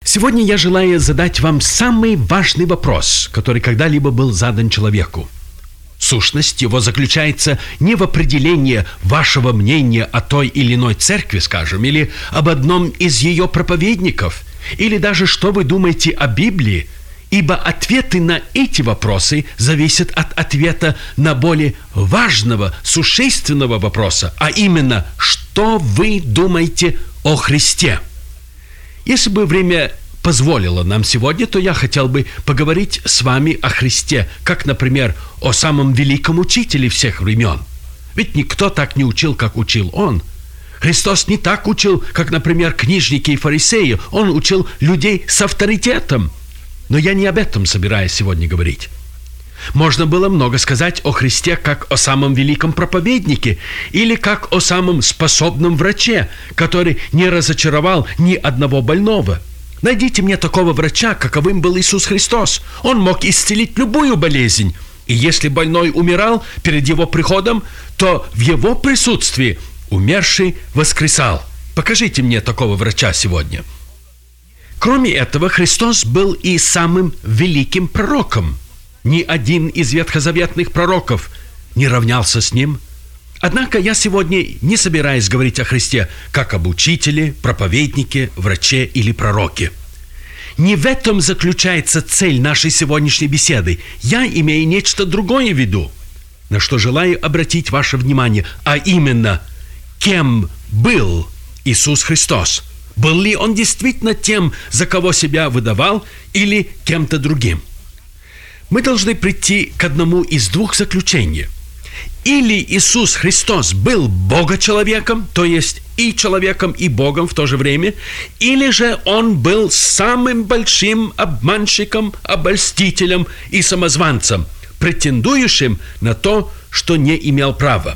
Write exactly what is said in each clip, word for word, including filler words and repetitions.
Сегодня я желаю задать вам самый важный вопрос, который когда-либо был задан человеку. Сущность его заключается не в определении вашего мнения о той или иной церкви, скажем, или об одном из ее проповедников, или даже что вы думаете о Библии, ибо ответы на эти вопросы зависят от ответа на более важного, существенного вопроса, а именно, что вы думаете о Христе. Если бы время позволило нам сегодня, то я хотел бы поговорить с вами о Христе, как, например, о самом великом учителе всех времен. Ведь никто так не учил, как учил Он. Христос не так учил, как, например, книжники и фарисеи. Он учил людей с авторитетом. Но я не об этом собираюсь сегодня говорить. Можно было много сказать о Христе как о самом великом проповеднике или как о самом способном враче, который не разочаровал ни одного больного. Найдите мне такого врача, каковым был Иисус Христос. Он мог исцелить любую болезнь. И если больной умирал перед Его приходом, то в Его присутствии умерший воскресал. Покажите мне такого врача сегодня. Кроме этого, Христос был и самым великим пророком. Ни один из ветхозаветных пророков не равнялся с Ним. Однако я сегодня не собираюсь говорить о Христе как об учителе, проповеднике, враче или пророке. Не в этом заключается цель нашей сегодняшней беседы. Я имею нечто другое в виду, на что желаю обратить ваше внимание, а именно, кем был Иисус Христос? Был ли Он действительно тем, за кого себя выдавал, или кем-то другим? Мы должны прийти к одному из двух заключений. Или Иисус Христос был Бога-человеком, то есть и человеком, и Богом в то же время, или же Он был самым большим обманщиком, обольстителем и самозванцем, претендующим на то, что не имел права.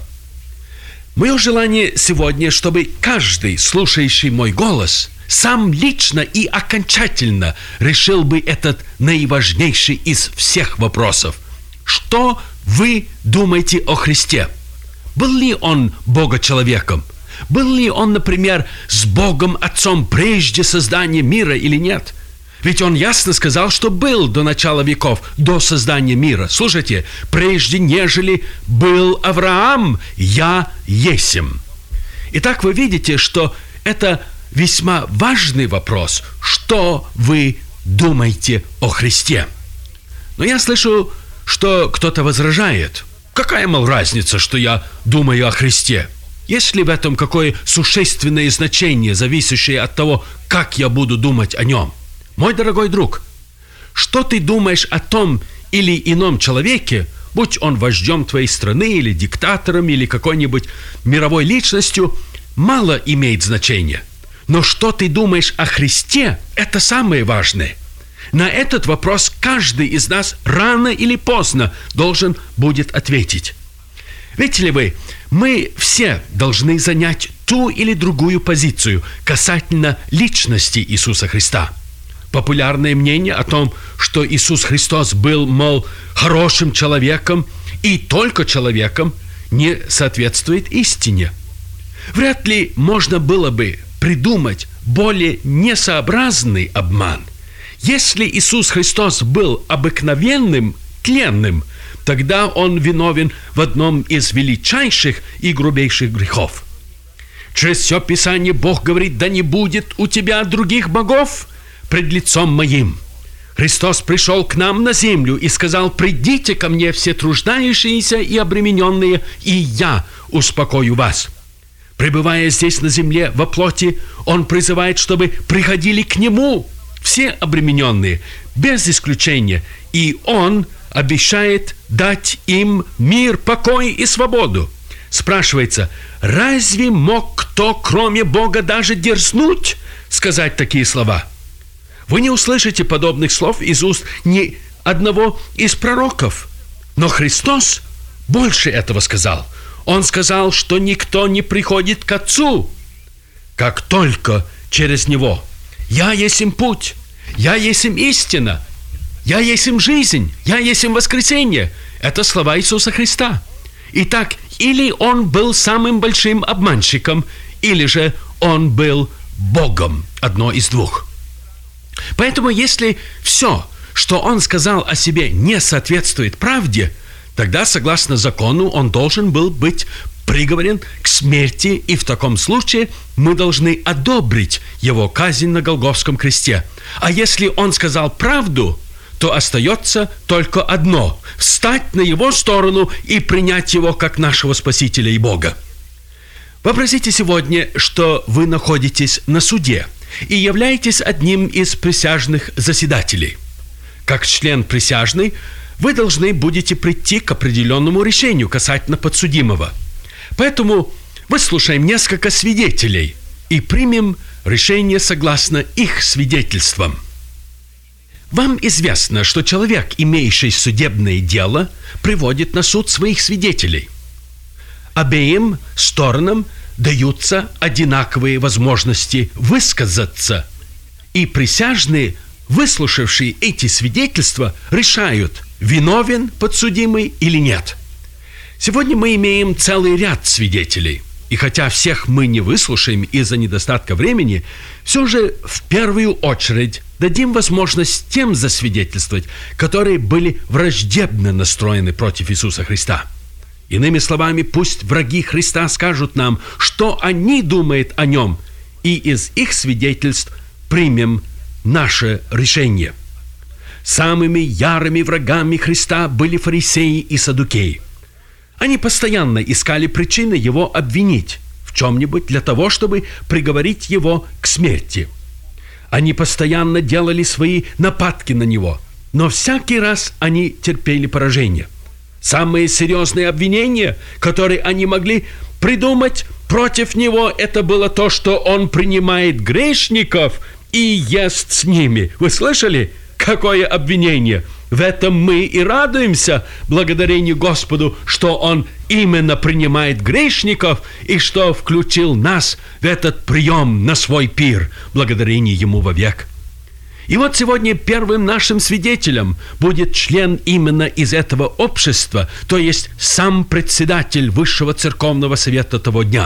Мое желание сегодня, чтобы каждый, слушающий мой голос, сам лично и окончательно решил бы этот наиважнейший из всех вопросов. Что вы думаете о Христе? Был ли Он Бога-человеком? Был ли Он, например, с Богом Отцом прежде создания мира или нет? Ведь Он ясно сказал, что был до начала веков, до создания мира. Слушайте, прежде нежели был Авраам, я есмь. Итак, вы видите, что это весьма важный вопрос, что вы думаете о Христе. Но я слышу, что кто-то возражает. Какая, мол, разница, что я думаю о Христе? Есть ли в этом какое существенное значение, зависящее от того, как я буду думать о Нем? Мой дорогой друг, что ты думаешь о том или ином человеке, будь он вождем твоей страны, или диктатором, или какой-нибудь мировой личностью, мало имеет значения. Но что ты думаешь о Христе, это самое важное. На этот вопрос каждый из нас рано или поздно должен будет ответить. Видите ли вы, мы все должны занять ту или другую позицию касательно личности Иисуса Христа. Популярное мнение о том, что Иисус Христос был, мол, хорошим человеком и только человеком, не соответствует истине. Вряд ли можно было бы придумать более несообразный обман. Если Иисус Христос был обыкновенным, тленным, тогда Он виновен в одном из величайших и грубейших грехов. Через все Писание Бог говорит: «Да не будет у тебя других богов пред лицом моим». Христос пришел к нам на землю и сказал: «Придите ко мне все труждающиеся и обремененные, и я успокою вас». Пребывая здесь на земле во плоти, Он призывает, чтобы приходили к Нему все обремененные, без исключения, и Он обещает дать им мир, покой и свободу. Спрашивается, разве мог кто, кроме Бога, даже дерзнуть сказать такие слова? Вы не услышите подобных слов из уст ни одного из пророков. Но Христос больше этого сказал. Он сказал, что никто не приходит к Отцу, как только через Него. «Я есть им путь, я есть им истина, я есть им жизнь, я есть им воскресение». Это слова Иисуса Христа. Итак, или Он был самым большим обманщиком, или же Он был Богом. Одно из двух. Поэтому, если все, что он сказал о себе, не соответствует правде, тогда, согласно закону, он должен был быть приговорен к смерти, и в таком случае мы должны одобрить его казнь на Голгофском кресте. А если он сказал правду, то остается только одно – встать на его сторону и принять его как нашего Спасителя и Бога. Вообразите сегодня, что вы находитесь на суде и являетесь одним из присяжных заседателей. Как член присяжный, вы должны будете прийти к определенному решению касательно подсудимого. Поэтому выслушаем несколько свидетелей и примем решение согласно их свидетельствам. Вам известно, что человек, имеющий судебное дело, приводит на суд своих свидетелей. Обеим сторонам даются одинаковые возможности высказаться, и присяжные, выслушавшие эти свидетельства, решают, виновен подсудимый или нет. Сегодня мы имеем целый ряд свидетелей, и хотя всех мы не выслушаем из-за недостатка времени, все же в первую очередь дадим возможность тем засвидетельствовать, которые были враждебно настроены против Иисуса Христа. Иными словами, пусть враги Христа скажут нам, что они думают о нем, и из их свидетельств примем наше решение. Самыми ярыми врагами Христа были фарисеи и саддукеи. Они постоянно искали причины его обвинить в чем-нибудь для того, чтобы приговорить его к смерти. Они постоянно делали свои нападки на него, но всякий раз они терпели поражение. Самые серьезные обвинения, которые они могли придумать против него, это было то, что он принимает грешников и ест с ними. Вы слышали, какое обвинение? В этом мы и радуемся, благодарению Господу, что Он именно принимает грешников и что включил нас в этот прием на свой пир, благодарение Ему вовек. И вот сегодня первым нашим свидетелем будет член именно из этого общества, то есть сам председатель Высшего церковного совета того дня.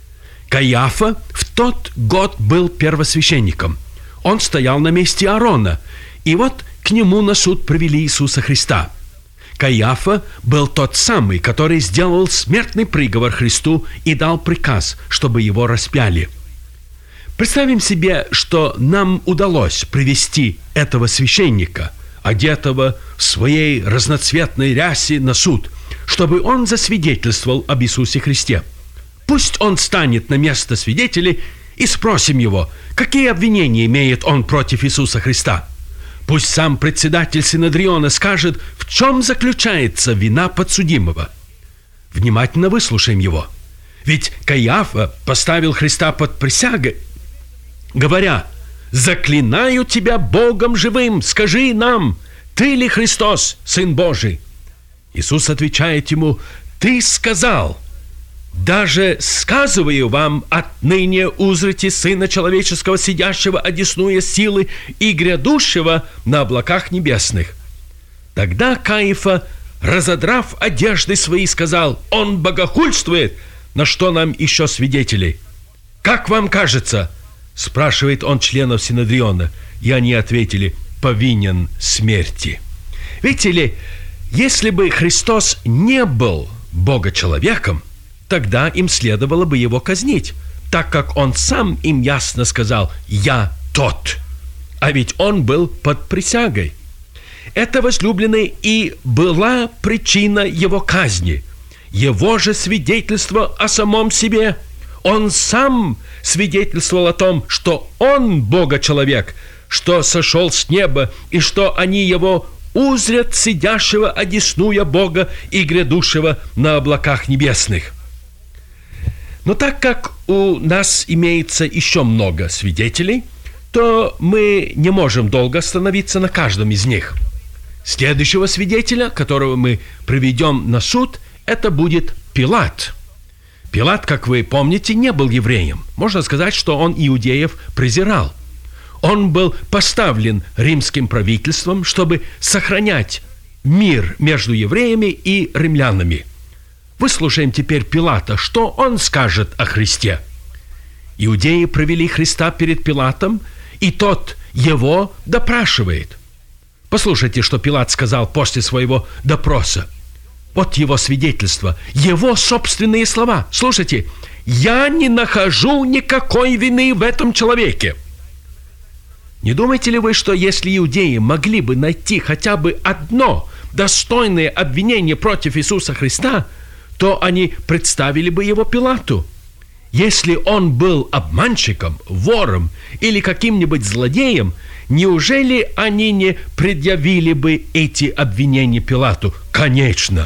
Каиафа в тот год был первосвященником. Он стоял на месте Аарона, и вот к нему на суд привели Иисуса Христа. Каиафа был тот самый, который сделал смертный приговор Христу и дал приказ, чтобы его распяли. Представим себе, что нам удалось привести этого священника, одетого в своей разноцветной рясе, на суд, чтобы он засвидетельствовал об Иисусе Христе. Пусть он станет на место свидетелей и спросим его, какие обвинения имеет он против Иисуса Христа. Пусть сам председатель Синедриона скажет, в чем заключается вина подсудимого. Внимательно выслушаем его. Ведь Каиафа поставил Христа под присягой, говоря: «Заклинаю тебя Богом живым, скажи нам, ты ли Христос, Сын Божий?» Иисус отвечает ему: «Ты сказал, даже сказываю вам, отныне узрите Сына Человеческого, сидящего одесную силы и грядущего на облаках небесных». Тогда Каиафа, разодрав одежды свои, сказал: «Он богохульствует, на что нам еще свидетелей?» «Как вам кажется?» — спрашивает он членов Синедриона. И они ответили: «Повинен смерти». Видите ли, если бы Христос не был Бога-человеком, тогда им следовало бы его казнить, так как он сам им ясно сказал: «Я тот». А ведь он был под присягой. Это, возлюбленный, и была причина его казни. Его же свидетельство о самом себе. Он сам свидетельствовал о том, что он Бога-человек, что сошел с неба, и что они его узрят, сидящего одесную Бога и грядущего на облаках небесных. Но так как у нас имеется еще много свидетелей, то мы не можем долго остановиться на каждом из них. Следующего свидетеля, которого мы приведем на суд, это будет Пилат. Пилат, как вы помните, не был евреем. Можно сказать, что он иудеев презирал. Он был поставлен римским правительством, чтобы сохранять мир между евреями и римлянами. Выслушаем теперь Пилата, что он скажет о Христе. Иудеи провели Христа перед Пилатом, и тот, его допрашивает. Послушайте, что Пилат сказал после своего допроса. Вот его свидетельство, его собственные слова. Слушайте, «Я не нахожу никакой вины в этом человеке». Не думаете ли вы, что если иудеи могли бы найти хотя бы одно достойное обвинение против Иисуса Христа, то они представили бы его Пилату? Если он был обманщиком, вором или каким-нибудь злодеем, неужели они не предъявили бы эти обвинения Пилату? Конечно.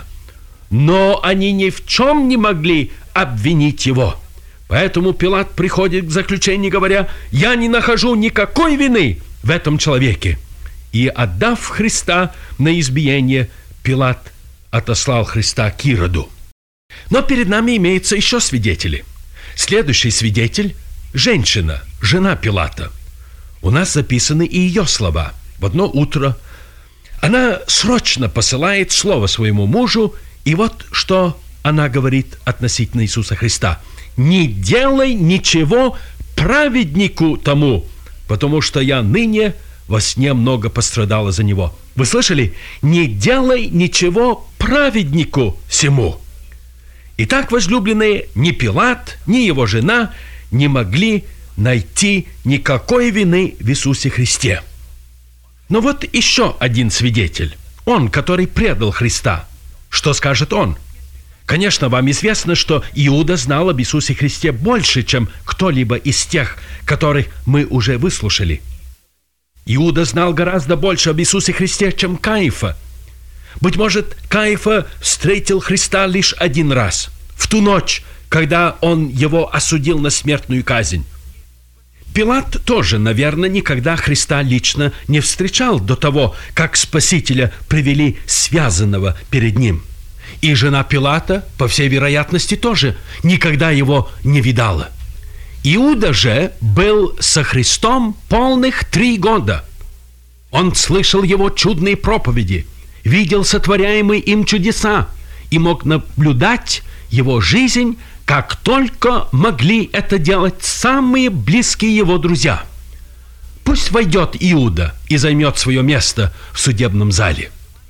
Но они ни в чем не могли обвинить его. Поэтому Пилат приходит к заключению, говоря: «Я не нахожу никакой вины в этом человеке». И, отдав Христа на избиение, Пилат отослал Христа к Ироду. Но перед нами имеются еще свидетели. Следующий свидетель – женщина, жена Пилата. У нас записаны и ее слова. В одно утро она срочно посылает слово своему мужу, и вот что она говорит относительно Иисуса Христа: «Не делай ничего праведнику тому, потому что я ныне во сне много пострадала за него». Вы слышали? «Не делай ничего праведнику сему». Итак, возлюбленные, ни Пилат, ни его жена не могли найти никакой вины в Иисусе Христе. Но вот еще один свидетель, он, который предал Христа. Что скажет он? Конечно, вам известно, что Иуда знал об Иисусе Христе больше, чем кто-либо из тех, которых мы уже выслушали. Иуда знал гораздо больше об Иисусе Христе, чем Каифа. Быть может, Каифа встретил Христа лишь один раз, в ту ночь, когда он его осудил на смертную казнь. Пилат тоже, наверное, никогда Христа лично не встречал до того, как Спасителя привели связанного перед ним. И жена Пилата, по всей вероятности, тоже никогда его не видала. Иуда же был со Христом полных три года. Он слышал его чудные проповеди, видел сотворяемые им чудеса и мог наблюдать его жизнь, как только могли это делать самые близкие его друзья. Пусть войдет Иуда и займет свое место в судебном зале.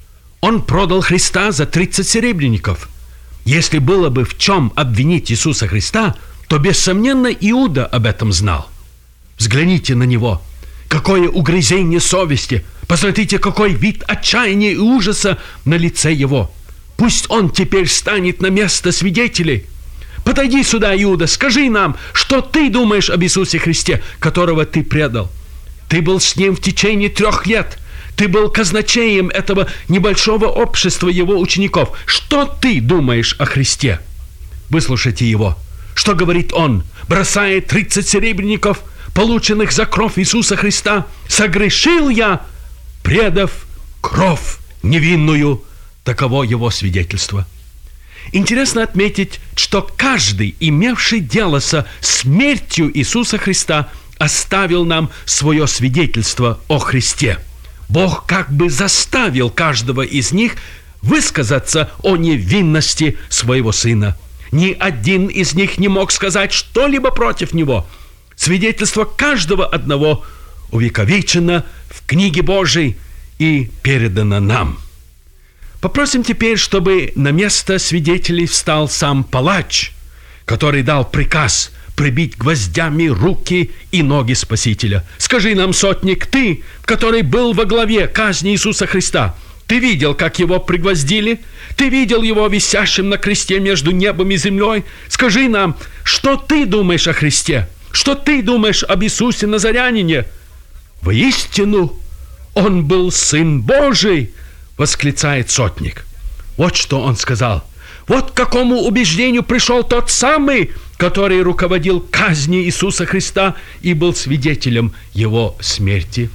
Он продал Христа за тридцать серебряников. Если было бы в чем обвинить Иисуса Христа, то, бессомненно, Иуда об этом знал. Взгляните на него. Какое угрызение совести! Посмотрите, какой вид отчаяния и ужаса на лице его. Пусть он теперь станет на место свидетелей. Подойди сюда, Иуда, скажи нам, что ты думаешь об Иисусе Христе, которого ты предал. Ты был с ним в течение трех лет. Ты был казначеем этого небольшого общества его учеников. Что ты думаешь о Христе? Выслушайте его. Что говорит он, бросая тридцать серебряников, полученных за кровь Иисуса Христа? «Согрешил я, предав кровь невинную». Таково его свидетельство. Интересно отметить, что каждый, имевший дело со смертью Иисуса Христа, оставил нам свое свидетельство о Христе. Бог как бы заставил каждого из них высказаться о невинности своего Сына. Ни один из них не мог сказать что-либо против Него. Свидетельство каждого одного увековечено в книге Божией и передано нам. Попросим теперь, чтобы на место свидетелей встал сам палач, который дал приказ прибить гвоздями руки и ноги Спасителя. Скажи нам, сотник, ты, который был во главе казни Иисуса Христа, ты видел, как его пригвоздили? Ты видел его висящим на кресте между небом и землей? Скажи нам, что ты думаешь о Христе? Что ты думаешь об Иисусе Назарянине? Воистину, он был Сын Божий, восклицает сотник. Вот что он сказал. Вот к какому убеждению пришел тот самый, который руководил казнью Иисуса Христа и был свидетелем его смерти.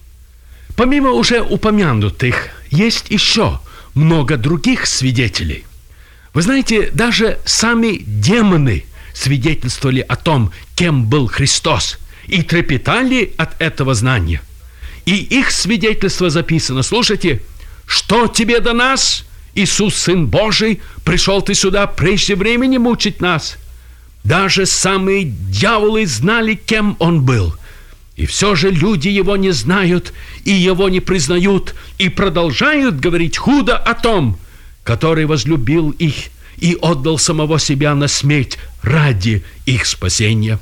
Помимо уже упомянутых, есть еще много других свидетелей. Вы знаете, даже сами демоны свидетельствовали о том, кем был Христос, и трепетали от этого знания. И их свидетельство записано. Слушайте, что тебе до нас, Иисус, Сын Божий, пришел ты сюда прежде времени мучить нас? Даже самые дьяволы знали, кем он был. И все же люди его не знают и его не признают, и продолжают говорить худо о том, который возлюбил их и отдал самого себя на смерть ради их спасения.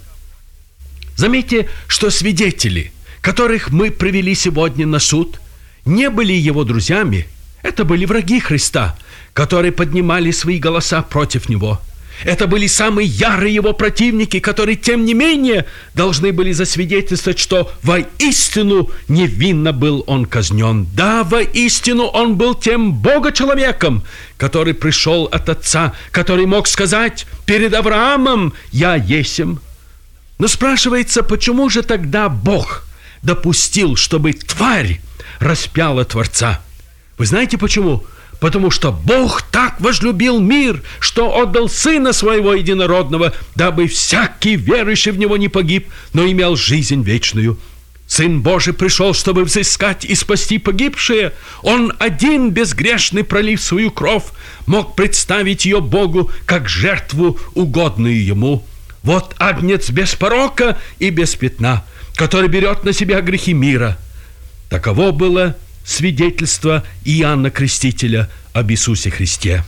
Заметьте, что свидетели, которых мы привели сегодня на суд, не были его друзьями. Это были враги Христа, которые поднимали свои голоса против него. Это были самые ярые его противники, которые, тем не менее, должны были засвидетельствовать, что воистину невинно был он казнен. Да, воистину он был тем Бога-человеком, который пришел от Отца, который мог сказать перед Авраамом: «Я есмь». Но спрашивается, почему же тогда Бог допустил, чтобы тварь распяла Творца? Вы знаете почему? Потому что Бог так возлюбил мир, что отдал Сына Своего Единородного, дабы всякий верующий в Него не погиб, но имел жизнь вечную. Сын Божий пришел, чтобы взыскать и спасти погибшие. Он один, безгрешный, пролив свою кровь, мог представить ее Богу как жертву, угодную Ему. Вот агнец без порока и без пятна, который берет на себя грехи мира. Таково было свидетельство Иоанна Крестителя об Иисусе Христе.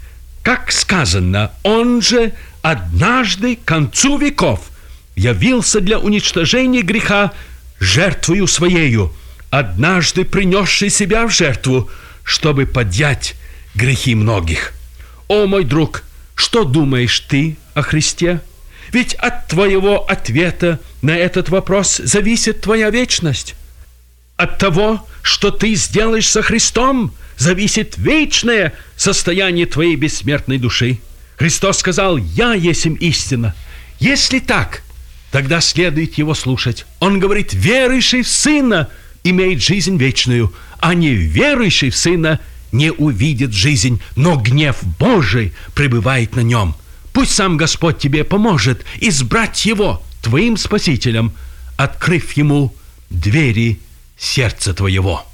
Как сказано, Он же однажды к концу веков явился для уничтожения греха жертвою Своею, однажды принесший себя в жертву, чтобы поднять грехи многих. О, мой друг, что думаешь ты о Христе? Ведь от твоего ответа на этот вопрос зависит твоя вечность. От того, что ты сделаешь со Христом, зависит вечное состояние твоей бессмертной души. Христос сказал: «Я есмь истина». Если так, тогда следует Его слушать. Он говорит: верующий в Сына имеет жизнь вечную, а не верующий в Сына не увидит жизнь, но гнев Божий пребывает на нем. Пусть сам Господь тебе поможет избрать Его твоим Спасителем, открыв Ему двери сердца твоего.